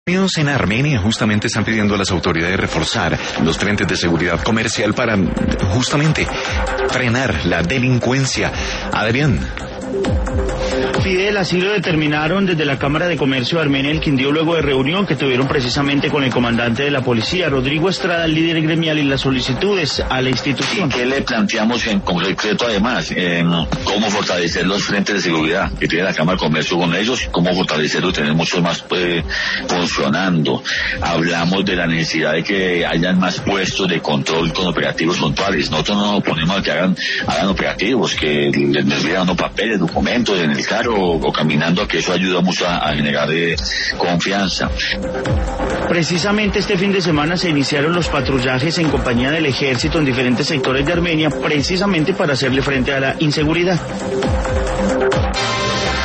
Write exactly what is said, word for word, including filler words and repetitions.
En Armenia justamente están pidiendo a las autoridades reforzar los frentes de seguridad comercial para justamente frenar la delincuencia. Adrián. Fidel, así lo determinaron desde la Cámara de Comercio de Armenia, el Quindío, luego de reunión que tuvieron precisamente con el comandante de la policía, Rodrigo Estrada, el líder gremial, y las solicitudes a la institución. ¿Qué le planteamos en concreto además? En cómo fortalecer los frentes de seguridad que tiene la Cámara de Comercio con ellos, cómo fortalecerlo y tener muchos más eh, funcionando. Hablamos de la necesidad de que hayan más puestos de control con operativos puntuales. Nosotros no nos oponemos a que hagan, hagan operativos, que les envían unos papeles, documentos en el carro o, o caminando, que eso ayuda mucho a, a generar eh, confianza. Precisamente este fin de semana se iniciaron los patrullajes en compañía del ejército en diferentes sectores de Armenia, precisamente para hacerle frente a la inseguridad.